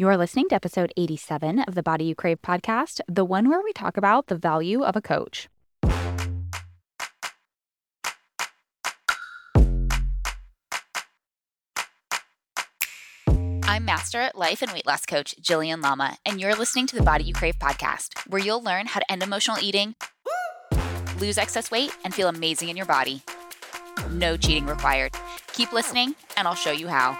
You are listening to episode 87 of the Body You Crave podcast, the one where we talk about the value of a coach. I'm Master Life and Weight Loss Coach Jillian Lama, and you're listening to the Body You Crave podcast, where you'll learn how to end emotional eating, lose excess weight, and feel amazing in your body. No cheating required. Keep listening, and I'll show you how.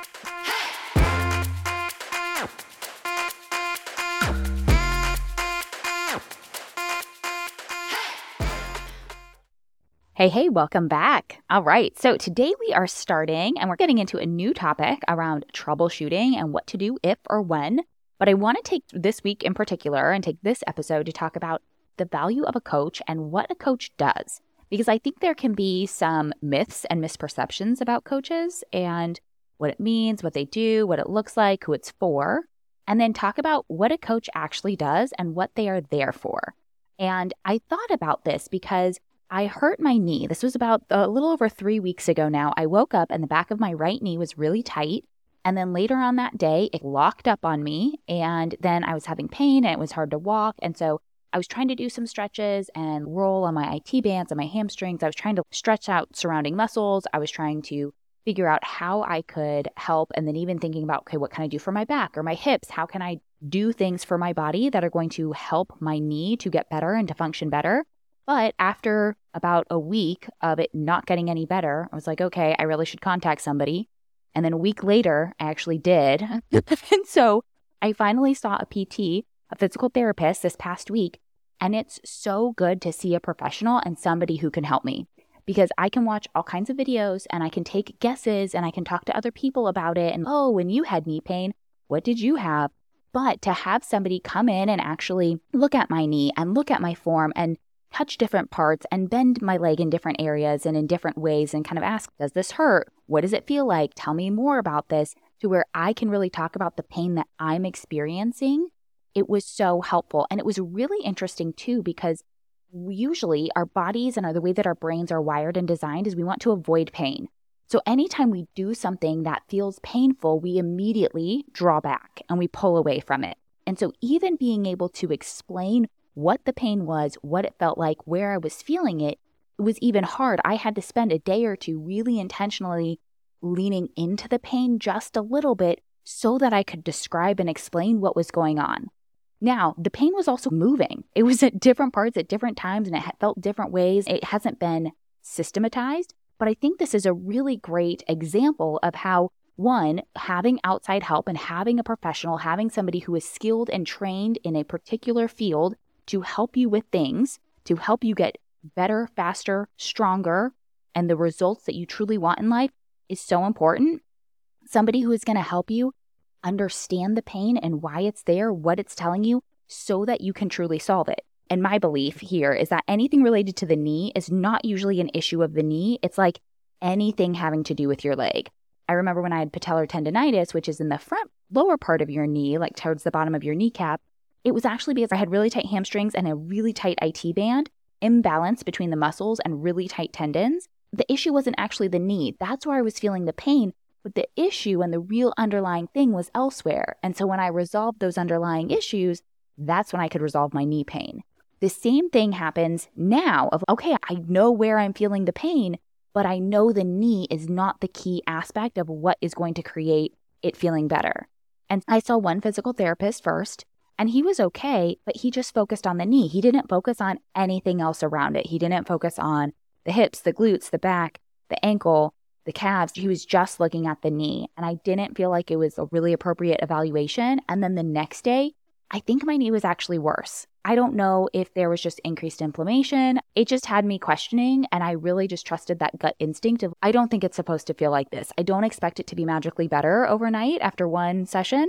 Hey, welcome back. All right, so today we are starting and we're getting into a new topic around troubleshooting and what to do if or when. But I want to take this week in particular and take this episode to talk about the value of a coach and what a coach does. Because I think there can be some myths and misperceptions about coaches and what it means, what they do, what it looks like, who it's for, and then talk about what a coach actually does and what they are there for. And I thought about this because I hurt my knee. This was about a little over 3 weeks ago now. I woke up and the back of my right knee was really tight. And then later on that day, it locked up on me. And then I was having pain and it was hard to walk. And so I was trying to do some stretches and roll on my IT bands and my hamstrings. I was trying to stretch out surrounding muscles. I was trying to figure out how I could help. And then even thinking about, okay, what can I do for my back or my hips? How can I do things for my body that are going to help my knee to get better and to function better? But after about a week of it not getting any better, I was like, okay, I really should contact somebody. And then a week later, I actually did. And so I finally saw a PT, a physical therapist this past week. And it's so good to see a professional and somebody who can help me because I can watch all kinds of videos and I can take guesses and I can talk to other people about it. And, oh, when you had knee pain, what did you have? But to have somebody come in and actually look at my knee and look at my form and touch different parts and bend my leg in different areas and in different ways and kind of ask, does this hurt? What does it feel like? Tell me more about this, to where I can really talk about the pain that I'm experiencing. It was so helpful. And it was really interesting too, because usually our bodies and the way that our brains are wired and designed is we want to avoid pain. So anytime we do something that feels painful, we immediately draw back and we pull away from it. And so even being able to explain what the pain was, what it felt like, where I was feeling it, it was even hard. I had to spend a day or two really intentionally leaning into the pain just a little bit so that I could describe and explain what was going on. Now, the pain was also moving. It was at different parts at different times and it felt different ways. It hasn't been systematized, but I think this is a really great example of how, one, having outside help and having a professional, having somebody who is skilled and trained in a particular field to help you with things, to help you get better, faster, stronger, and the results that you truly want in life is so important. Somebody who is going to help you understand the pain and why it's there, what it's telling you, so that you can truly solve it. And my belief here is that anything related to the knee is not usually an issue of the knee. It's like anything having to do with your leg. I remember when I had patellar tendonitis, which is in the front lower part of your knee, like towards the bottom of your kneecap. It was actually because I had really tight hamstrings and a really tight IT band, imbalance between the muscles and really tight tendons. The issue wasn't actually the knee. That's where I was feeling the pain. But the issue and the real underlying thing was elsewhere. And so when I resolved those underlying issues, that's when I could resolve my knee pain. The same thing happens now of, okay, I know where I'm feeling the pain, but I know the knee is not the key aspect of what is going to create it feeling better. And I saw one physical therapist first. And he was okay, but he just focused on the knee. He didn't focus on anything else around it. He didn't focus on the hips, the glutes, the back, the ankle, the calves. He was just looking at the knee. And I didn't feel like it was a really appropriate evaluation. And then the next day, I think my knee was actually worse. I don't know if there was just increased inflammation. It just had me questioning. And I really just trusted that gut instinct of, I don't think it's supposed to feel like this. I don't expect it to be magically better overnight after one session.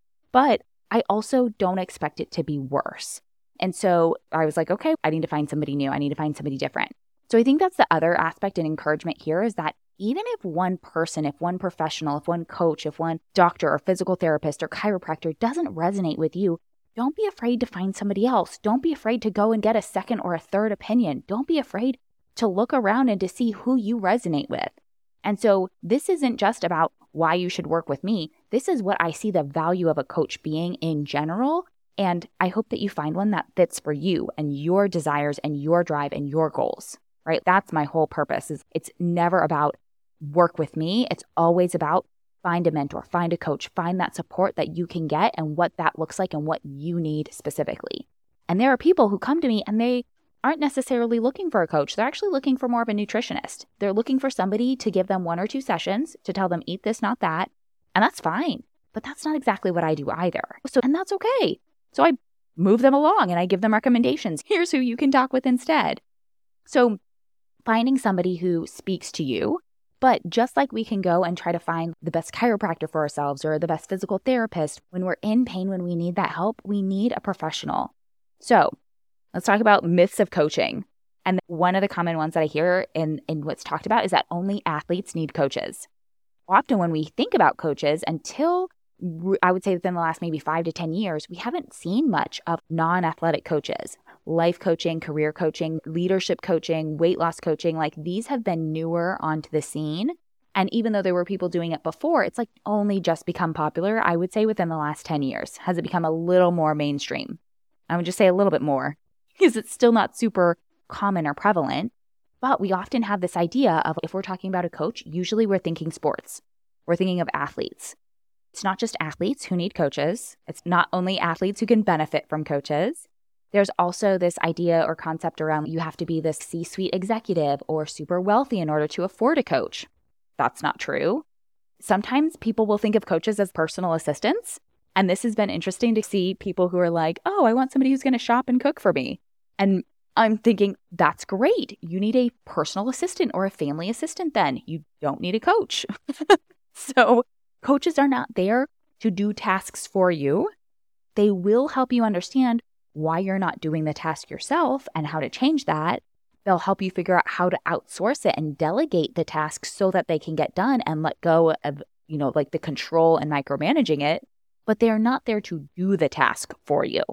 But I also don't expect it to be worse. And so I was like, okay, I need to find somebody new. I need to find somebody different. So I think that's the other aspect and encouragement here is that even if one person, if one professional, if one coach, if one doctor or physical therapist or chiropractor doesn't resonate with you, don't be afraid to find somebody else. Don't be afraid to go and get a second or a third opinion. Don't be afraid to look around and to see who you resonate with. And so this isn't just about why you should work with me. This is what I see the value of a coach being in general. And I hope that you find one that fits for you and your desires and your drive and your goals, right? That's my whole purpose. Is it's never about work with me. It's always about find a mentor, find a coach, find that support that you can get and what that looks like and what you need specifically. And there are people who come to me and they aren't necessarily looking for a coach. They're actually looking for more of a nutritionist. They're looking for somebody to give them 1 or 2 sessions to tell them eat this, not that. And that's fine. But that's not exactly what I do either. And that's okay. So I move them along and I give them recommendations. Here's who you can talk with instead. So finding somebody who speaks to you, but just like we can go and try to find the best chiropractor for ourselves or the best physical therapist, when we're in pain, when we need that help, we need a professional. So let's talk about myths of coaching. And one of the common ones that I hear in what's talked about is that only athletes need coaches. Often when we think about coaches, until I would say within the last maybe 5 to 10 years, we haven't seen much of non-athletic coaches. Life coaching, career coaching, leadership coaching, weight loss coaching, like these have been newer onto the scene. And even though there were people doing it before, it's like only just become popular, I would say within the last 10 years. Has it become a little more mainstream? I would just say a little bit more because it's still not super common or prevalent. But we often have this idea of if we're talking about a coach, usually we're thinking sports. We're thinking of athletes. It's not just athletes who need coaches. It's not only athletes who can benefit from coaches. There's also this idea or concept around you have to be this C-suite executive or super wealthy in order to afford a coach. That's not true. Sometimes people will think of coaches as personal assistants. And this has been interesting to see people who are like, oh, I want somebody who's going to shop and cook for me. And I'm thinking, that's great. You need a personal assistant or a family assistant then. You don't need a coach. So coaches are not there to do tasks for you. They will help you understand why you're not doing the task yourself and how to change that. They'll help you figure out how to outsource it and delegate the tasks so that they can get done and let go of, like the control and micromanaging it. But they are not there to do the task for you.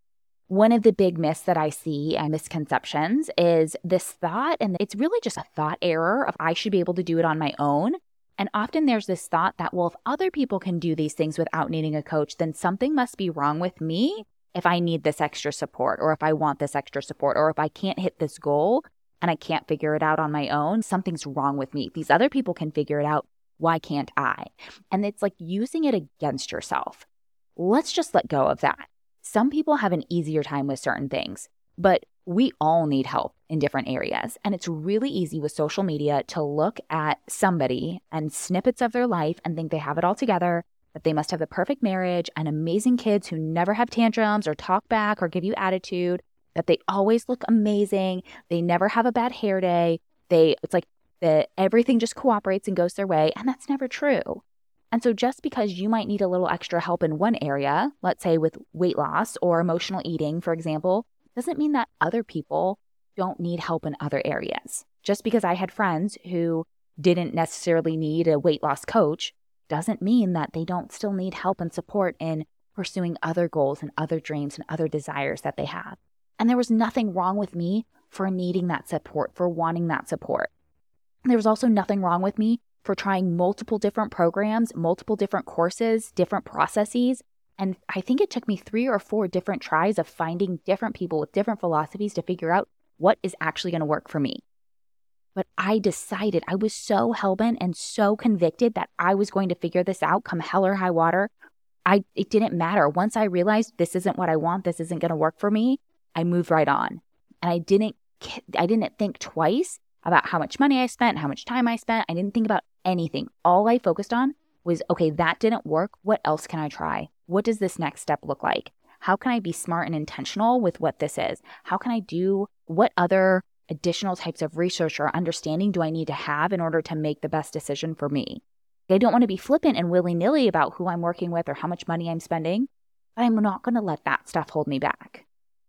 One of the big myths that I see and misconceptions is this thought, and it's really just a thought error of I should be able to do it on my own. And often there's this thought that, well, if other people can do these things without needing a coach, then something must be wrong with me if I need this extra support, or if I want this extra support, or if I can't hit this goal and I can't figure it out on my own, something's wrong with me. These other people can figure it out. Why can't I? And it's like using it against yourself. Let's just let go of that. Some people have an easier time with certain things, but we all need help in different areas. And it's really easy with social media to look at somebody and snippets of their life and think they have it all together, that they must have the perfect marriage and amazing kids who never have tantrums or talk back or give you attitude, that they always look amazing, they never have a bad hair day, it's like everything just cooperates and goes their way, and that's never true. And so just because you might need a little extra help in one area, let's say with weight loss or emotional eating, for example, doesn't mean that other people don't need help in other areas. Just because I had friends who didn't necessarily need a weight loss coach doesn't mean that they don't still need help and support in pursuing other goals and other dreams and other desires that they have. And there was nothing wrong with me for needing that support, for wanting that support. There was also nothing wrong with me for trying multiple different programs, multiple different courses, different processes. And I think it took me 3 or 4 different tries of finding different people with different philosophies to figure out what is actually going to work for me. But I decided, I was so hellbent and so convicted that I was going to figure this out come hell or high water. It didn't matter. Once I realized this isn't what I want, this isn't going to work for me, I moved right on. And I didn't think twice about how much money I spent, how much time I spent. I didn't think about anything. All I focused on was, okay, that didn't work. What else can I try? What does this next step look like? How can I be smart and intentional with what this is? How can I do, what other additional types of research or understanding do I need to have in order to make the best decision for me? I don't want to be flippant and willy-nilly about who I'm working with or how much money I'm spending, but I'm not going to let that stuff hold me back.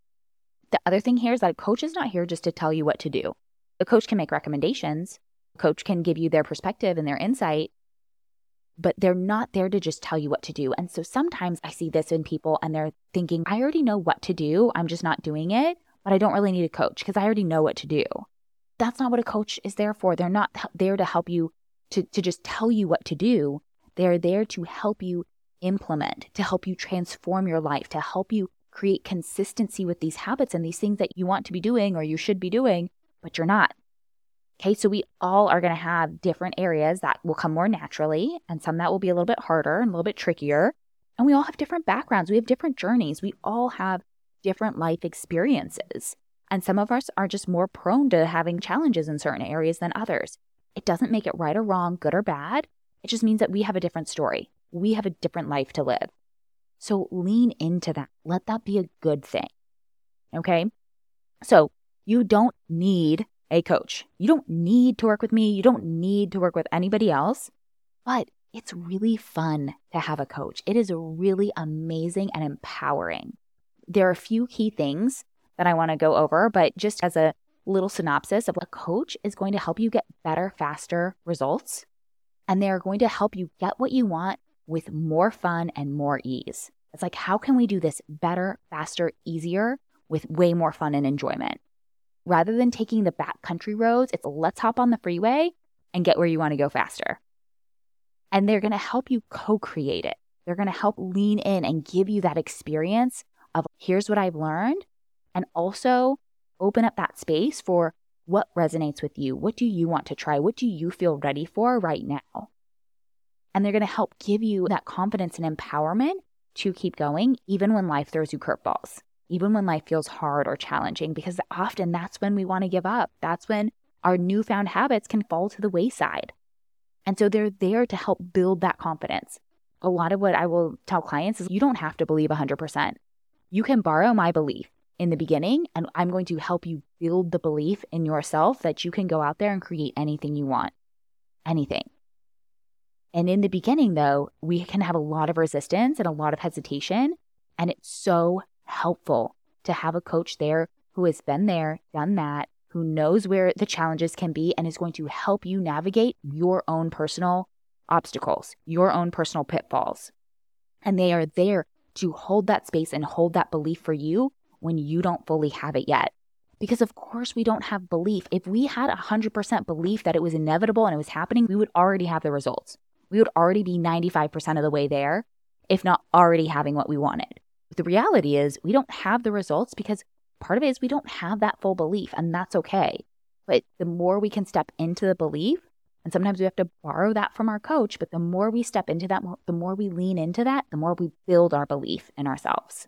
The other thing here is that a coach is not here just to tell you what to do. A coach can make recommendations. A coach can give you their perspective and their insight, but they're not there to just tell you what to do. And so sometimes I see this in people and they're thinking, I already know what to do. I'm just not doing it, but I don't really need a coach because I already know what to do. That's not what a coach is there for. They're not there to help you to just tell you what to do. They're there to help you implement, to help you transform your life, to help you create consistency with these habits and these things that you want to be doing or you should be doing, but you're not. Okay, so we all are going to have different areas that will come more naturally and some that will be a little bit harder and a little bit trickier. And we all have different backgrounds. We have different journeys. We all have different life experiences. And some of us are just more prone to having challenges in certain areas than others. It doesn't make it right or wrong, good or bad. It just means that we have a different story. We have a different life to live. So lean into that. Let that be a good thing. Okay? So you don't need a coach. You don't need to work with me. You don't need to work with anybody else. But it's really fun to have a coach. It is really amazing and empowering. There are a few key things that I want to go over, but just as a little synopsis of a coach is going to help you get better, faster results. And they're going to help you get what you want with more fun and more ease. It's like, how can we do this better, faster, easier with way more fun and enjoyment? Rather than taking the backcountry roads, it's let's hop on the freeway and get where you want to go faster. And they're going to help you co-create it. They're going to help lean in and give you that experience of here's what I've learned, and also open up that space for what resonates with you. What do you want to try? What do you feel ready for right now? And they're going to help give you that confidence and empowerment to keep going, even when life throws you curveballs, even when life feels hard or challenging, because often that's when we want to give up. That's when our newfound habits can fall to the wayside. And so they're there to help build that confidence. A lot of what I will tell clients is you don't have to believe 100%. You can borrow my belief in the beginning, and I'm going to help you build the belief in yourself that you can go out there and create anything you want. Anything. And in the beginning, though, we can have a lot of resistance and a lot of hesitation. And it's so helpful to have a coach there who has been there, done that, who knows where the challenges can be and is going to help you navigate your own personal obstacles, your own personal pitfalls. And they are there to hold that space and hold that belief for you when you don't fully have it yet. Because of course we don't have belief. If we had 100% belief that it was inevitable and it was happening, we would already have the results. We would already be 95% of the way there, if not already having what we wanted. But the reality is we don't have the results because part of it is we don't have that full belief, and that's okay. But the more we can step into the belief, and sometimes we have to borrow that from our coach, but the more we step into that, the more we lean into that, the more we build our belief in ourselves.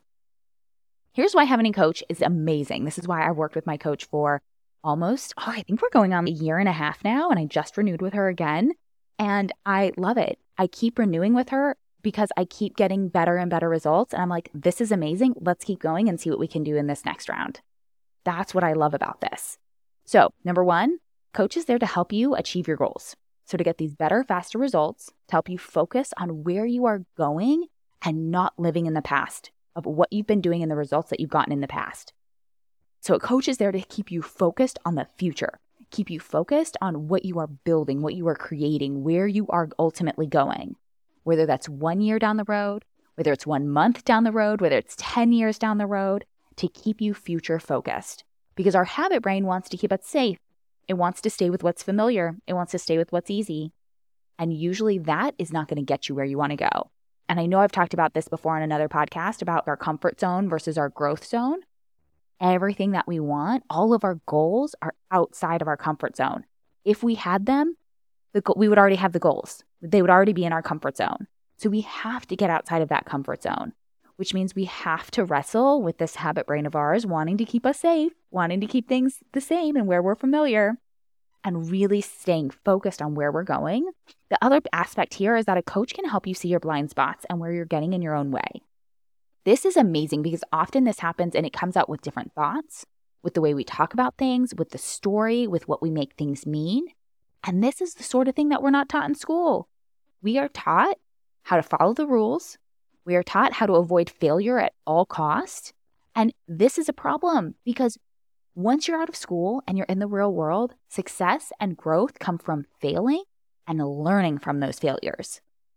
Here's why having a coach is amazing. This is why I worked with my coach for almost, I think we're going on a year and a half now, and I just renewed with her again. And I love it. I keep renewing with her because I keep getting better and better results. And I'm like, this is amazing. Let's keep going and see what we can do in this next round. That's what I love about this. So, number one, coach is there to help you achieve your goals. So to get these better, faster results, to help you focus on where you are going and not living in the past of what you've been doing and the results that you've gotten in the past. So a coach is there to keep you focused on the future, keep you focused on what you are building, what you are creating, where you are ultimately going, whether that's 1 year down the road, whether it's 1 month down the road, whether it's 10 years down the road, to keep you future focused. Because our habit brain wants to keep us safe. It wants to stay with what's familiar. It wants to stay with what's easy. And usually that is not going to get you where you want to go. And I know I've talked about this before on another podcast about our comfort zone versus our growth zone. Everything that we want, all of our goals are outside of our comfort zone. If we had them, we would already have the goals. They would already be in our comfort zone. So we have to get outside of that comfort zone, which means we have to wrestle with this habit brain of ours wanting to keep us safe, wanting to keep things the same and where we're familiar, and really staying focused on where we're going. The other aspect here is that a coach can help you see your blind spots and where you're getting in your own way. This is amazing because often this happens and it comes out with different thoughts, with the way we talk about things, with the story, with what we make things mean. And this is the sort of thing that we're not taught in school. We are taught how to follow the rules. We are taught how to avoid failure at all costs. And this is a problem because once you're out of school and you're in the real world, success and growth come from failing and learning from those failures.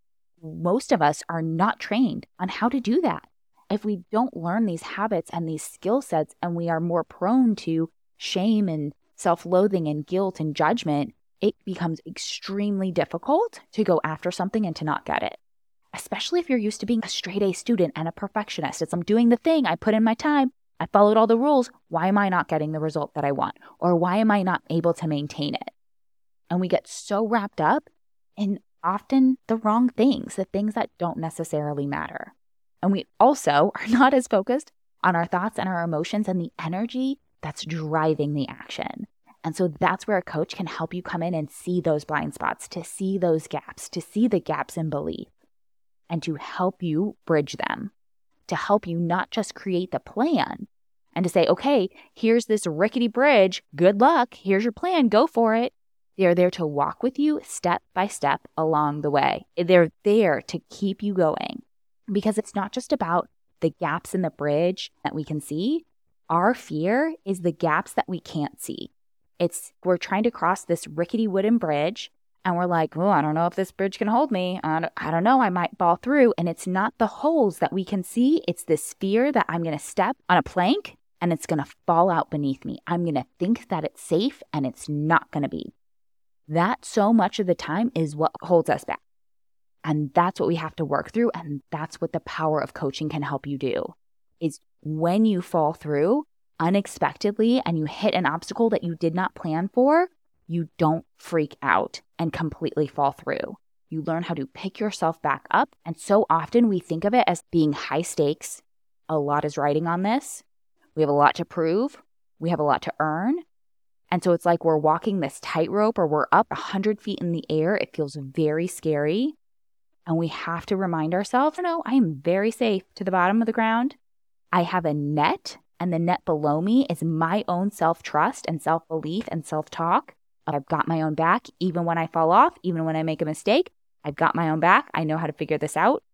Most of us are not trained on how to do that. If we don't learn these habits and these skill sets, and we are more prone to shame and self-loathing and guilt and judgment it becomes extremely difficult to go after something and to not get it. Especially if you're used to being a straight A student and a perfectionist. I'm doing the thing, I put in my time, I followed all the rules. Why am I not getting the result that I want? Or why am I not able to maintain it? And we get so wrapped up in often the wrong things, the things that don't necessarily matter. And we also are not as focused on our thoughts and our emotions and the energy that's driving the action. And so that's where a coach can help you come in and see those blind spots, to see those gaps, to see the gaps in belief, and to help you bridge them, to help you not just create the plan and to say, okay, here's this rickety bridge, good luck, here's your plan, go for it. They're there to walk with you step by step along the way. They're there to keep you going, because it's not just about the gaps in the bridge that we can see. Our fear is the gaps that we can't see. We're trying to cross this rickety wooden bridge and we're like, oh, I don't know if this bridge can hold me. I don't know, I might fall through. And it's not the holes that we can see. It's this fear that I'm going to step on a plank and it's going to fall out beneath me. I'm going to think that it's safe and it's not going to be. That so much of the time is what holds us back. And that's what we have to work through. And that's what the power of coaching can help you do, is when you fall through unexpectedly and you hit an obstacle that you did not plan for, you don't freak out and completely fall through. You learn how to pick yourself back up. And so often we think of it as being high stakes. A lot is riding on this. We have a lot to prove. We have a lot to earn. And so it's like we're walking this tightrope, or we're up 100 feet in the air. It feels very scary. And we have to remind ourselves, no, I am very safe to the bottom of the ground. I have a net, and the net below me is my own self-trust and self-belief and self-talk. I've got my own back. Even when I fall off, even when I make a mistake, I've got my own back. I know how to figure this out.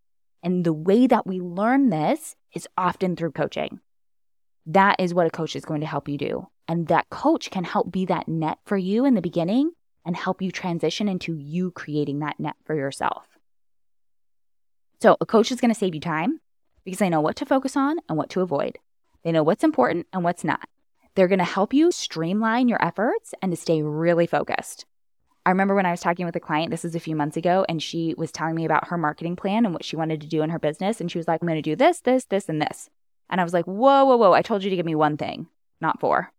And the way that we learn this is often through coaching. That is what a coach is going to help you do. And that coach can help be that net for you in the beginning and help you transition into you creating that net for yourself. So a coach is going to save you time because they know what to focus on and what to avoid. They know what's important and what's not. They're going to help you streamline your efforts and to stay really focused. I remember when I was talking with a client, this is a few months ago, and she was telling me about her marketing plan and what she wanted to do in her business. And she was like, I'm going to do this, this, this, and this. And I was like, whoa. I told you to give me one thing, not 4.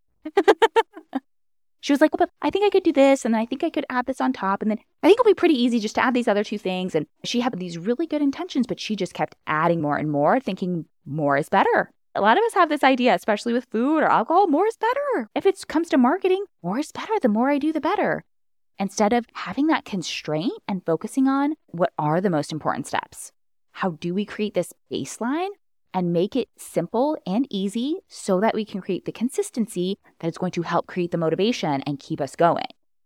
She was like, well, but I think I could do this, and then I think I could add this on top, and then I think it'll be pretty easy just to add these other 2 things. And she had these really good intentions, but she just kept adding more and more, thinking more is better. A lot of us have this idea, especially with food or alcohol, more is better. If it comes to marketing, more is better. The more I do, the better. Instead of having that constraint and focusing on what are the most important steps. How do we create this baseline and make it simple and easy so that we can create the consistency that is going to help create the motivation and keep us going?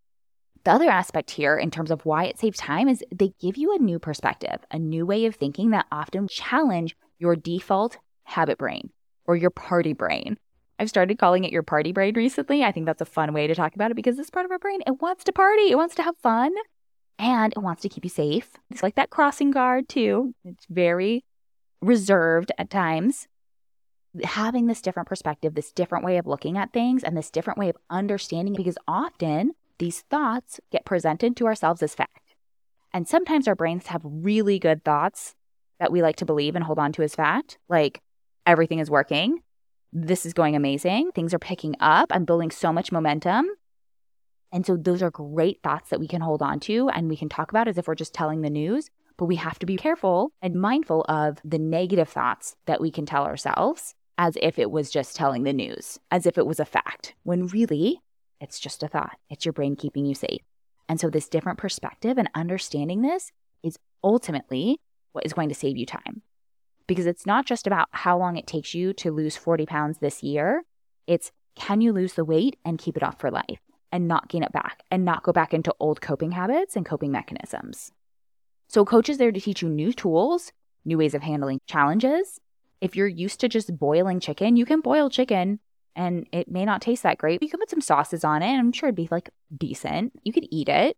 The other aspect here in terms of why it saves time is they give you a new perspective, a new way of thinking that often challenge your default habit brain or your party brain. I've started calling it your party brain recently. I think that's a fun way to talk about it because this part of our brain, it wants to party, it wants to have fun, and it wants to keep you safe. It's like that crossing guard too. It's very reserved at times. Having this different perspective, this different way of looking at things, and this different way of understanding, because often these thoughts get presented to ourselves as fact. And sometimes our brains have really good thoughts that we like to believe and hold on to as fact, like everything is working, this is going amazing, things are picking up, I'm building so much momentum. And so those are great thoughts that we can hold on to and we can talk about as if we're just telling the news. But we have to be careful and mindful of the negative thoughts that we can tell ourselves as if it was just telling the news, as if it was a fact, when really it's just a thought. It's your brain keeping you safe. And so this different perspective and understanding this is ultimately what is going to save you time. Because it's not just about how long it takes you to lose 40 pounds this year. It's can you lose the weight and keep it off for life and not gain it back and not go back into old coping habits and coping mechanisms. So a coach is there to teach you new tools, new ways of handling challenges. If you're used to just boiling chicken, you can boil chicken and it may not taste that great. You can put some sauces on it and I'm sure it'd be like decent. You could eat it.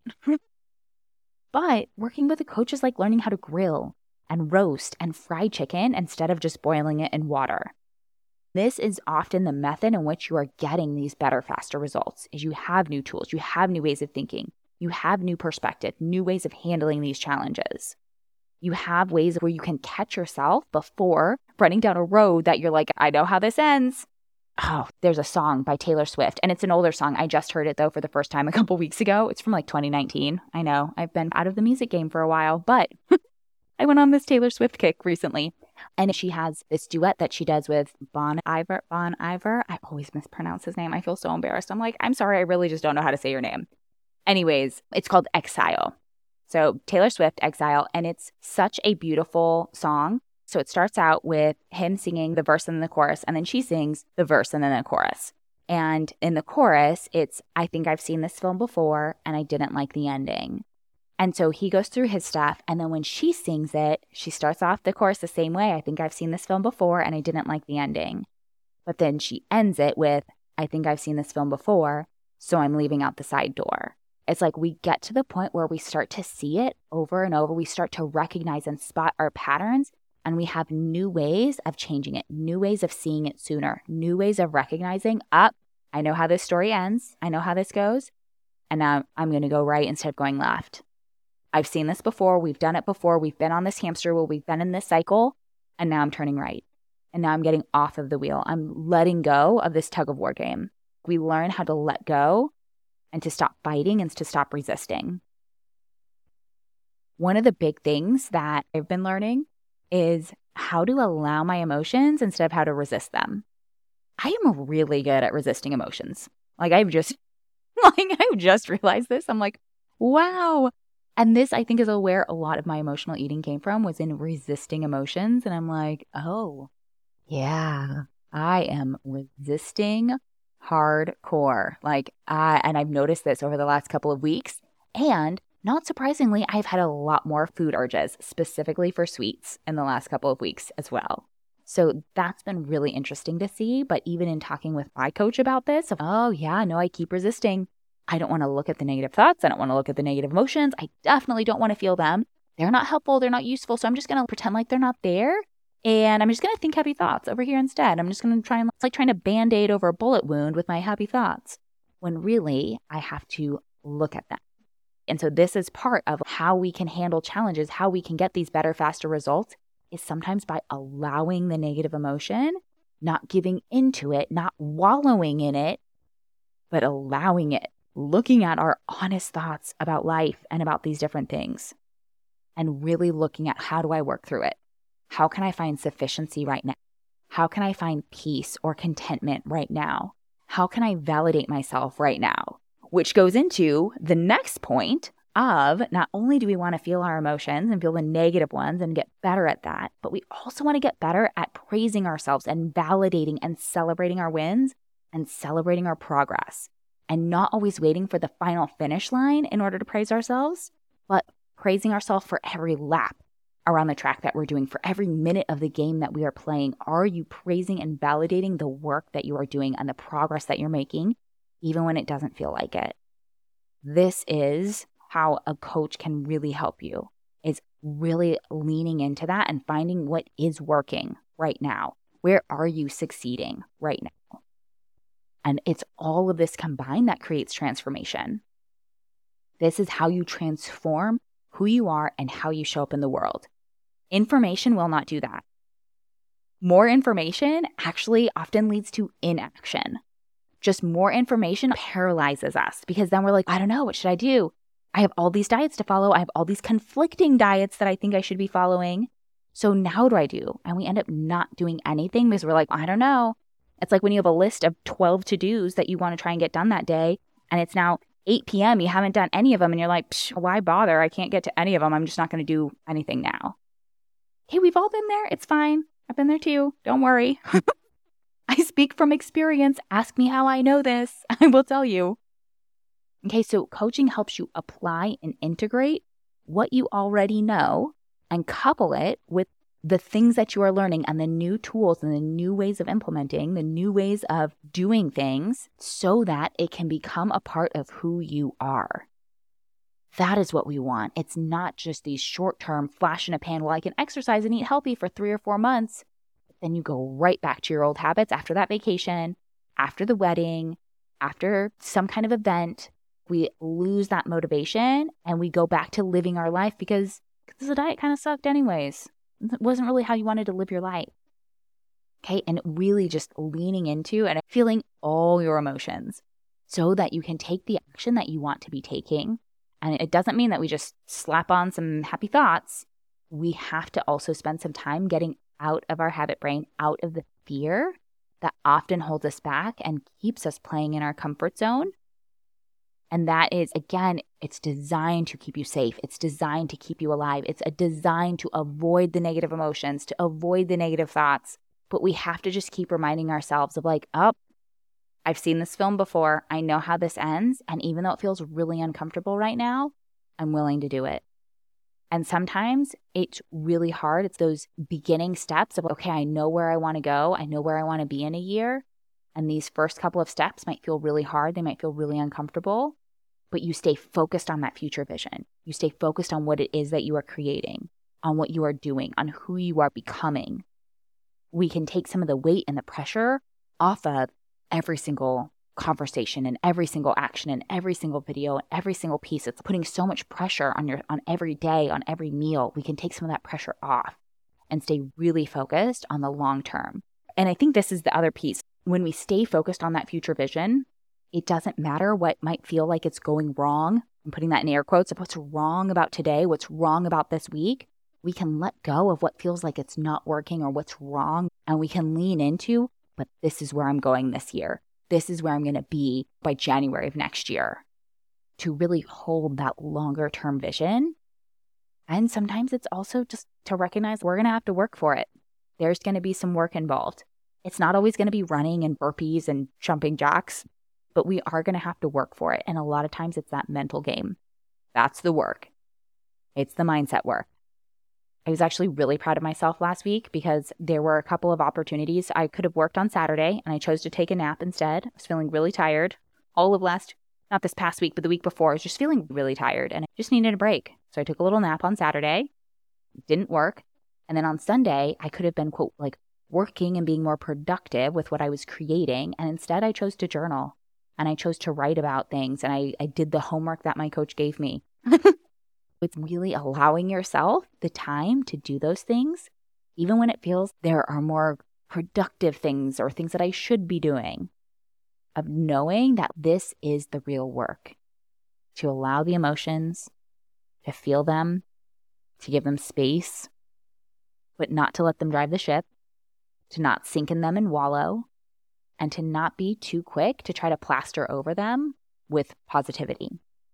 But working with a coach is like learning how to grill and roast and fry chicken instead of just boiling it in water. This is often the method in which you are getting these better, faster results, is you have new tools, you have new ways of thinking, you have new perspective, new ways of handling these challenges. You have ways where you can catch yourself before running down a road that you're like, I know how this ends. Oh, there's a song by Taylor Swift, and it's an older song. I just heard it, though, for the first time a couple weeks ago. It's from like 2019. I know, I've been out of the music game for a while, but I went on this Taylor Swift kick recently. And she has this duet that she does with Bon Iver. I always mispronounce his name. I feel so embarrassed. I'm like, I'm sorry, I really just don't know how to say your name. Anyways, it's called Exile. So Taylor Swift, Exile, and it's such a beautiful song. So it starts out with him singing the verse and then the chorus, and then she sings the verse and then the chorus. And in the chorus, it's, I think I've seen this film before, and I didn't like the ending. And so he goes through his stuff, and then when she sings it, she starts off the chorus the same way. I think I've seen this film before, and I didn't like the ending. But then she ends it with, I think I've seen this film before, so I'm leaving out the side door. It's like we get to the point where we start to see it over and over. We start to recognize and spot our patterns, and we have new ways of changing it, new ways of seeing it sooner, new ways of recognizing, I know how this story ends. I know how this goes. And now I'm going to go right instead of going left. I've seen this before. We've done it before. We've been on this hamster wheel. We've been in this cycle. And now I'm turning right. And now I'm getting off of the wheel. I'm letting go of this tug of war game. We learn how to let go and to stop fighting and to stop resisting. One of the big things that I've been learning is how to allow my emotions instead of how to resist them. I am really good at resisting emotions. I've just realized this. I'm like, wow. And this, I think, is where a lot of my emotional eating came from, was in resisting emotions. And I'm like, oh, yeah, I am resisting hardcore. And I've noticed this over the last couple of weeks. And not surprisingly, I've had a lot more food urges, specifically for sweets, in the last couple of weeks as well. So that's been really interesting to see. But even in talking with my coach about this, I keep resisting. I don't want to look at the negative thoughts. I don't want to look at the negative emotions. I definitely don't want to feel them. They're not helpful. They're not useful. So I'm just going to pretend like they're not there. And I'm just going to think happy thoughts over here instead. I'm just going to try and, it's like trying to Band-Aid over a bullet wound with my happy thoughts, when really I have to look at them. And so this is part of how we can handle challenges, how we can get these better, faster results, is sometimes by allowing the negative emotion, not giving into it, not wallowing in it, but allowing it, looking at our honest thoughts about life and about these different things, and really looking at, how do I work through it? How can I find sufficiency right now? How can I find peace or contentment right now? How can I validate myself right now? Which goes into the next point of, not only do we want to feel our emotions and feel the negative ones and get better at that, but we also want to get better at praising ourselves and validating and celebrating our wins and celebrating our progress, and not always waiting for the final finish line in order to praise ourselves, but praising ourselves for every lap around the track that we're doing, for every minute of the game that we are playing. Are you praising and validating the work that you are doing and the progress that you're making, even when it doesn't feel like it? This is how a coach can really help you, is really leaning into that and finding what is working right now. Where are you succeeding right now? And it's all of this combined that creates transformation. This is how you transform who you are and how you show up in the world. Information will not do that. More information actually often leads to inaction. Just more information paralyzes us, because then we're like, I don't know, what should I do? I have all these diets to follow. I have all these conflicting diets that I think I should be following. So now what do I do? And we end up not doing anything because we're like, I don't know. It's like when you have a list of 12 to-dos that you want to try and get done that day, and it's now 8 p.m., you haven't done any of them, and you're like, why bother? I can't get to any of them. I'm just not going to do anything now. Hey, we've all been there. It's fine. I've been there too. Don't worry. I speak from experience. Ask me how I know this. I will tell you. Okay, so coaching helps you apply and integrate what you already know and couple it with the things that you are learning and the new tools and the new ways of implementing, the new ways of doing things, so that it can become a part of who you are. That is what we want. It's not just these short-term flash in a pan, well, I can exercise and eat healthy for 3 or 4 months. then you go right back to your old habits after that vacation, after the wedding, after some kind of event. We lose that motivation and we go back to living our life because the diet kind of sucked anyways. It wasn't really how you wanted to live your life. Okay, and really just leaning into and feeling all your emotions so that you can take the action that you want to be taking. And it doesn't mean that we just slap on some happy thoughts. We have to also spend some time getting out of our habit brain, out of the fear that often holds us back and keeps us playing in our comfort zone. And that is, again, it's designed to keep you safe. It's designed to keep you alive. It's designed to avoid the negative emotions, to avoid the negative thoughts. But we have to just keep reminding ourselves of like, oh, I've seen this film before. I know how this ends. And even though it feels really uncomfortable right now, I'm willing to do it. And sometimes it's really hard. It's those beginning steps of, okay, I know where I want to go. I know where I want to be in a year. And these first couple of steps might feel really hard. They might feel really uncomfortable, but you stay focused on that future vision. You stay focused on what it is that you are creating, on what you are doing, on who you are becoming. We can take some of the weight and the pressure off of every single conversation and every single action and every single video and every single piece. It's putting so much pressure on every day, on every meal. We can take some of that pressure off and stay really focused on the long term. And I think this is the other piece. When we stay focused on that future vision, it doesn't matter what might feel like it's going wrong. I'm putting that in air quotes of what's wrong about today, what's wrong about this week. We can let go of what feels like it's not working or what's wrong. And we can lean into, but this is where I'm going this year. This is where I'm going to be by January of next year. To really hold that longer term vision. And sometimes it's also just to recognize we're going to have to work for it. There's going to be some work involved. It's not always going to be running and burpees and jumping jacks, but we are going to have to work for it. And a lot of times it's that mental game. That's the work. It's the mindset work. I was actually really proud of myself last week because there were a couple of opportunities. I could have worked on Saturday and I chose to take a nap instead. I was feeling really tired. All of not this past week, but the week before, I was just feeling really tired and I just needed a break. So I took a little nap on Saturday. It didn't work. And then on Sunday, I could have been, quote, like working and being more productive with what I was creating. And instead I chose to journal and I chose to write about things. And I did the homework that my coach gave me. It's really allowing yourself the time to do those things, even when it feels there are more productive things or things that I should be doing, of knowing that this is the real work, to allow the emotions, to feel them, to give them space, but not to let them drive the ship, to not sink in them and wallow, and to not be too quick to try to plaster over them with positivity.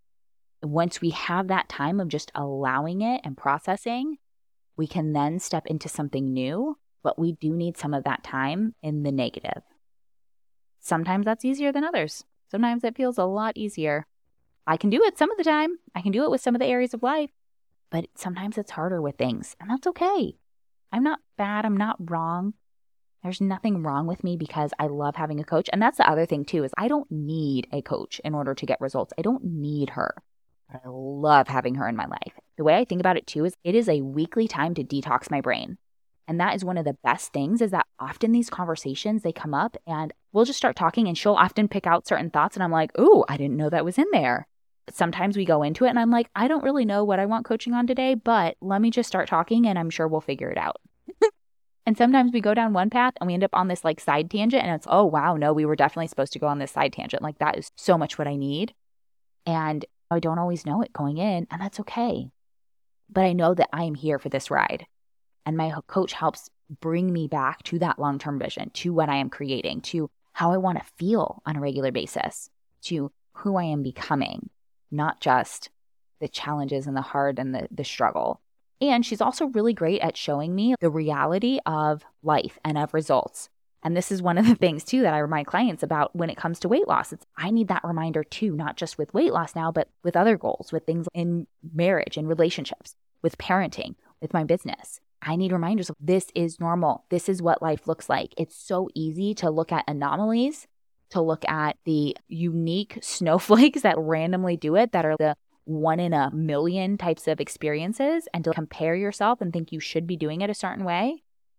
Once we have that time of just allowing it and processing, we can then step into something new, but we do need some of that time in the negative. Sometimes that's easier than others. Sometimes it feels a lot easier. I can do it some of the time. I can do it with some of the areas of life, but sometimes it's harder with things, and that's okay. I'm not bad. I'm not wrong. There's nothing wrong with me because I love having a coach. And that's the other thing too, is I don't need a coach in order to get results. I don't need her. But I love having her in my life. The way I think about it too is it is a weekly time to detox my brain. And that is one of the best things, is that often these conversations, they come up and we'll just start talking and she'll often pick out certain thoughts and I'm like, ooh, I didn't know that was in there. Sometimes we go into it and I'm like, I don't really know what I want coaching on today, but let me just start talking and I'm sure we'll figure it out. And sometimes we go down one path and we end up on this like side tangent and it's, oh, wow, no, we were definitely supposed to go on this side tangent. Like that is so much what I need. And I don't always know it going in, and that's okay. But I know that I am here for this ride. And my coach helps bring me back to that long-term vision, to what I am creating, to how I want to feel on a regular basis, to who I am becoming, not just the challenges and the hard and the struggle. And she's also really great at showing me the reality of life and of results. And this is one of the things too that I remind clients about when it comes to weight loss. I need that reminder too, not just with weight loss now, but with other goals, with things in marriage and relationships, with parenting, with my business. I need reminders of this is normal. This is what life looks like. It's so easy to look at anomalies, to look at the unique snowflakes that randomly do it, that are the 1 in a million types of experiences, and to compare yourself and think you should be doing it a certain way.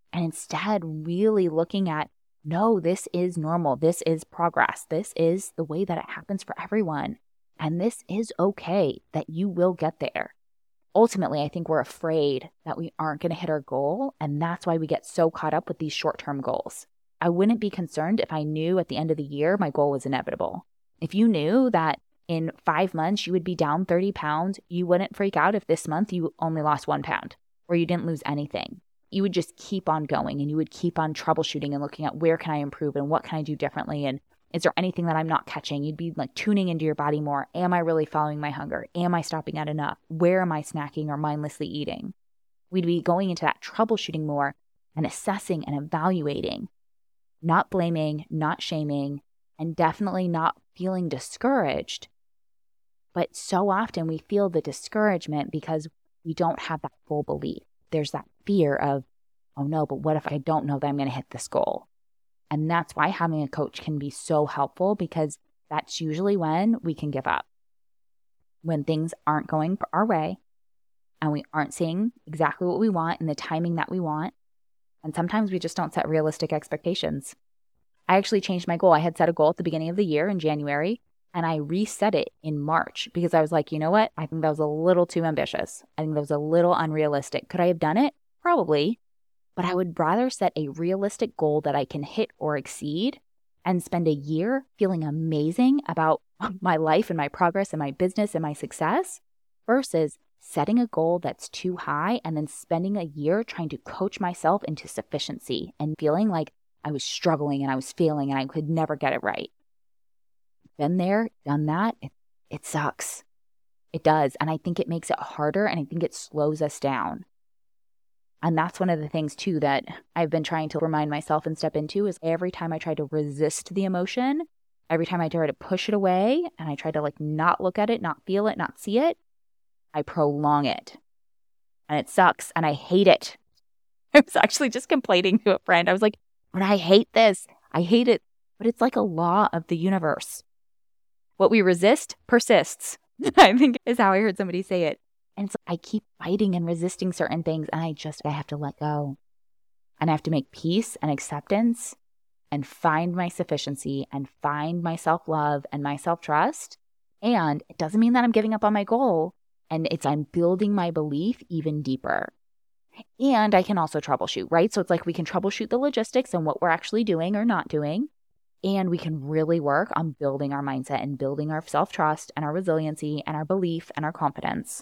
And instead, really looking at, no, this is normal. This is progress. This is the way that it happens for everyone. And this is okay, that you will get there. Ultimately, I think we're afraid that we aren't going to hit our goal. And that's why we get so caught up with these short-term goals. I wouldn't be concerned if I knew at the end of the year my goal was inevitable. If you knew that in 5 months you would be down 30 pounds, you wouldn't freak out if this month you only lost 1 pound or you didn't lose anything. You would just keep on going and you would keep on troubleshooting and looking at where can I improve and what can I do differently, and is there anything that I'm not catching? You'd be like tuning into your body more. Am I really following my hunger? Am I stopping at enough? Where am I snacking or mindlessly eating? We'd be going into that troubleshooting more and assessing and evaluating, not blaming, not shaming, and definitely not feeling discouraged. But so often we feel the discouragement because we don't have that full belief. There's that fear of, oh no, but what if I don't know that I'm going to hit this goal? And that's why having a coach can be so helpful, because that's usually when we can give up. When things aren't going our way and we aren't seeing exactly what we want in the timing that we want. And sometimes we just don't set realistic expectations. I actually changed my goal. I had set a goal at the beginning of the year in January, and I reset it in March because I was like, you know what? I think that was a little too ambitious. I think that was a little unrealistic. Could I have done it? Probably. But I would rather set a realistic goal that I can hit or exceed and spend a year feeling amazing about my life and my progress and my business and my success versus setting a goal that's too high and then spending a year trying to coach myself into sufficiency and feeling like I was struggling and I was failing and I could never get it right. Been there, done that. It sucks. It does. And I think it makes it harder, and I think it slows us down. And that's one of the things too that I've been trying to remind myself and step into is every time I try to resist the emotion, every time I try to push it away and I try to not look at it, not feel it, not see it, I prolong it. And it sucks and I hate it. I was actually just complaining to a friend. I was like, but I hate this. I hate it. But it's like a law of the universe. What we resist persists, I think is how I heard somebody say it. And so I keep fighting and resisting certain things, and I have to let go. And I have to make peace and acceptance and find my sufficiency and find my self-love and my self-trust. And it doesn't mean that I'm giving up on my goal. And I'm building my belief even deeper. And I can also troubleshoot, right? So it's like we can troubleshoot the logistics and what we're actually doing or not doing. And we can really work on building our mindset and building our self-trust and our resiliency and our belief and our confidence.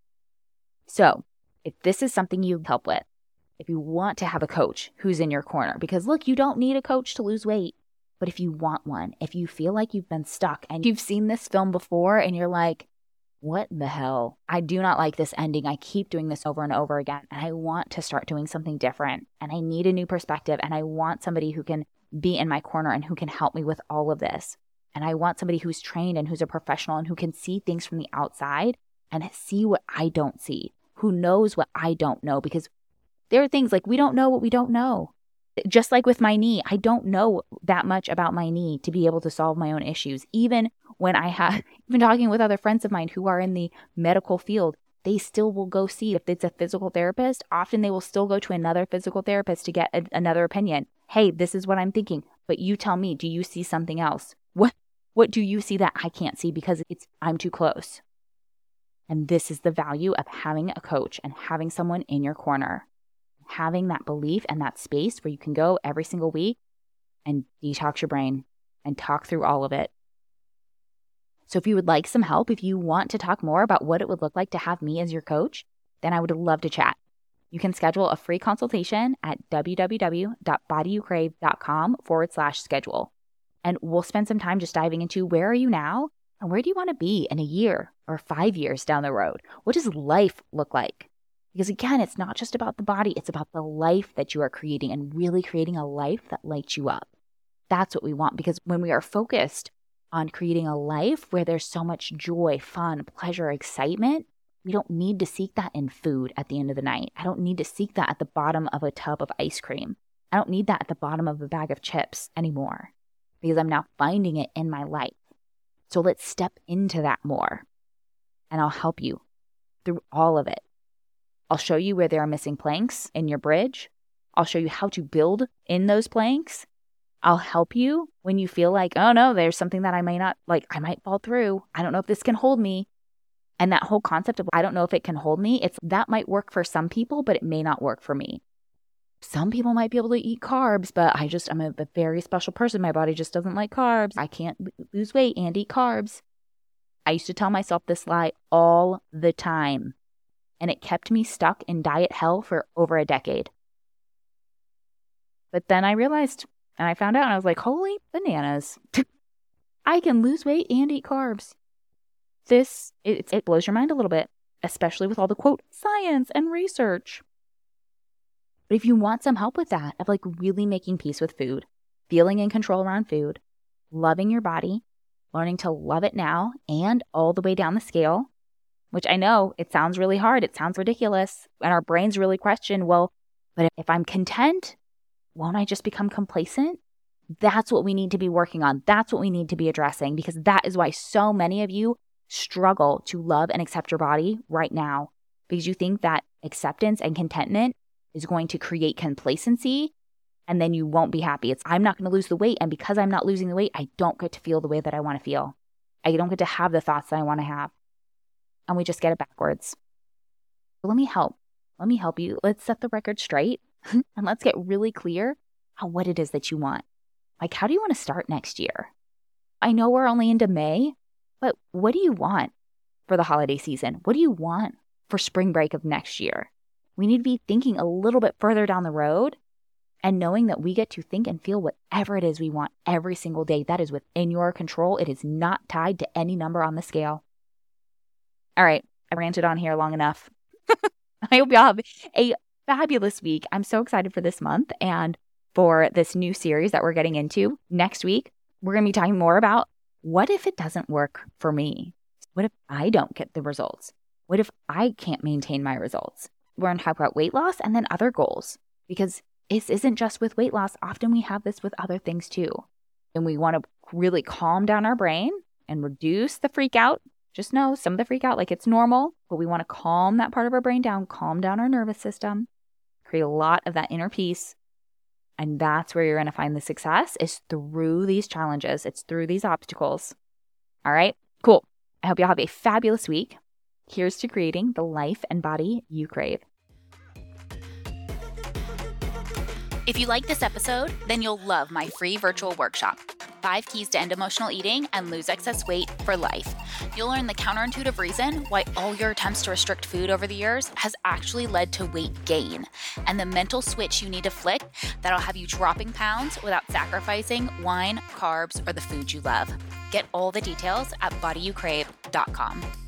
So if this is something you help with, if you want to have a coach who's in your corner, because look, you don't need a coach to lose weight, but if you want one, if you feel like you've been stuck and you've seen this film before and you're like, what the hell? I do not like this ending. I keep doing this over and over again, and I want to start doing something different, and I need a new perspective, and I want somebody who can be in my corner and who can help me with all of this. And I want somebody who's trained and who's a professional and who can see things from the outside and see what I don't see, who knows what I don't know, because there are things like we don't know what we don't know. Just like with my knee, I don't know that much about my knee to be able to solve my own issues. Even when I have been talking with other friends of mine who are in the medical field, they still will go see, if it's a physical therapist, often they will still go to another physical therapist to get another opinion. Hey, this is what I'm thinking, but you tell me, do you see something else? What do you see that I can't see because I'm too close? And this is the value of having a coach and having someone in your corner, having that belief and that space where you can go every single week and detox your brain and talk through all of it. So if you would like some help, if you want to talk more about what it would look like to have me as your coach, then I would love to chat. You can schedule a free consultation at www.bodyyoucrave.com/schedule. And we'll spend some time just diving into where are you now and where do you want to be in a year or 5 years down the road? What does life look like? Because again, it's not just about the body, it's about the life that you are creating and really creating a life that lights you up. That's what we want, because when we are focused on creating a life where there's so much joy, fun, pleasure, excitement, we don't need to seek that in food at the end of the night. I don't need to seek that at the bottom of a tub of ice cream. I don't need that at the bottom of a bag of chips anymore, because I'm now finding it in my life. So let's step into that more, and I'll help you through all of it. I'll show you where there are missing planks in your bridge. I'll show you how to build in those planks. I'll help you when you feel like, oh no, there's something that I might fall through. I don't know if this can hold me. And that whole concept of, I don't know if it can hold me, that might work for some people, but it may not work for me. Some people might be able to eat carbs, but I'm a very special person. My body just doesn't like carbs. I can't lose weight and eat carbs. I used to tell myself this lie all the time, and it kept me stuck in diet hell for over a decade. But then I realized, and I found out, and I was like, holy bananas. I can lose weight and eat carbs. It blows your mind a little bit, especially with all the quote science and research. But if you want some help with that, of really making peace with food, feeling in control around food, loving your body, learning to love it now and all the way down the scale, which I know it sounds really hard, it sounds ridiculous, and our brains really question, well, but if I'm content, won't I just become complacent? That's what we need to be working on. That's what we need to be addressing, because that is why so many of you struggle to love and accept your body right now, because you think that acceptance and contentment is going to create complacency, and then you won't be happy. I'm not going to lose the weight, and because I'm not losing the weight, I don't get to feel the way that I want to feel. I don't get to have the thoughts that I want to have. And we just get it backwards. So let me help. Let me help you. Let's set the record straight, and let's get really clear on what it is that you want. How do you want to start next year? I know we're only into May, but what do you want for the holiday season? What do you want for spring break of next year? We need to be thinking a little bit further down the road and knowing that we get to think and feel whatever it is we want every single day. That is within your control. It is not tied to any number on the scale. All right, I ranted on here long enough. I hope y'all have a fabulous week. I'm so excited for this month and for this new series that we're getting into. Next week, we're going to be talking more about what if it doesn't work for me? What if I don't get the results? What if I can't maintain my results? We're going to talk about weight loss and then other goals, because this isn't just with weight loss. Often we have this with other things too. And we want to really calm down our brain and reduce the freak out. Just know some of the freak out, it's normal, but we want to calm that part of our brain down, calm down our nervous system, create a lot of that inner peace. And that's where you're going to find the success, is through these challenges. It's through these obstacles. All right, cool. I hope y'all have a fabulous week. Here's to creating the life and body you crave. If you like this episode, then you'll love my free virtual workshop, 5 Keys to End Emotional Eating and Lose Excess Weight for Life. You'll learn the counterintuitive reason why all your attempts to restrict food over the years has actually led to weight gain, and the mental switch you need to flick that'll have you dropping pounds without sacrificing wine, carbs, or the food you love. Get all the details at bodyyoucrave.com.